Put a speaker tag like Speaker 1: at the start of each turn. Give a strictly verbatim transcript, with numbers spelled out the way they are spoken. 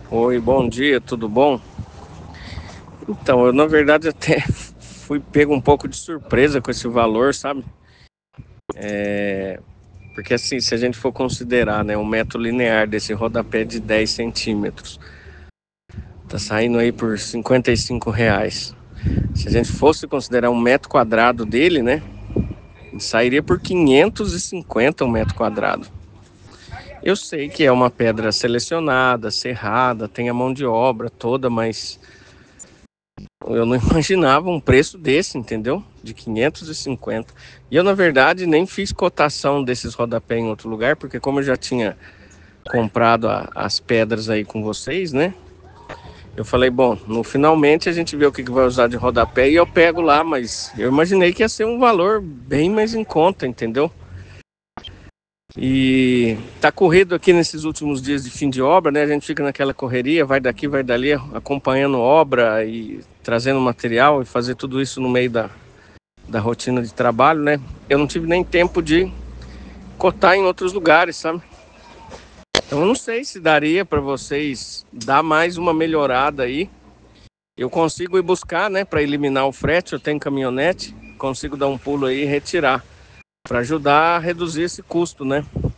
Speaker 1: Oi, bom dia, tudo bom? Então, eu na verdade até fui pego um pouco de surpresa com esse valor, sabe? Porque assim, se a gente for considerar, né, um metro linear desse rodapé de dez centímetros, tá saindo aí por cinquenta e cinco reais. Se a gente fosse considerar um metro quadrado dele, né, sairia por quinhentos e cinquenta um metro quadrado. Eu sei que é uma pedra selecionada, serrada, tem a mão de obra toda, mas eu não imaginava um preço desse, entendeu? De quinhentos e cinquenta. E eu, na verdade, nem fiz cotação desses rodapé em outro lugar, porque como eu já tinha comprado a- as pedras aí com vocês, né? Eu falei, bom, no finalmente a gente vê o que, que vai usar de rodapé e eu pego lá, mas eu imaginei que ia ser um valor bem mais em conta, entendeu? E tá corrido aqui nesses últimos dias de fim de obra, né? A gente fica naquela correria, vai daqui, vai dali, acompanhando obra e trazendo material e fazer tudo isso no meio da, da rotina de trabalho, né? Eu não tive nem tempo de cotar em outros lugares, sabe? Então eu não sei se daria para vocês dar mais uma melhorada aí. Eu consigo ir buscar, né, para eliminar o frete, eu tenho caminhonete, consigo dar um pulo aí e retirar, para ajudar a reduzir esse custo, né?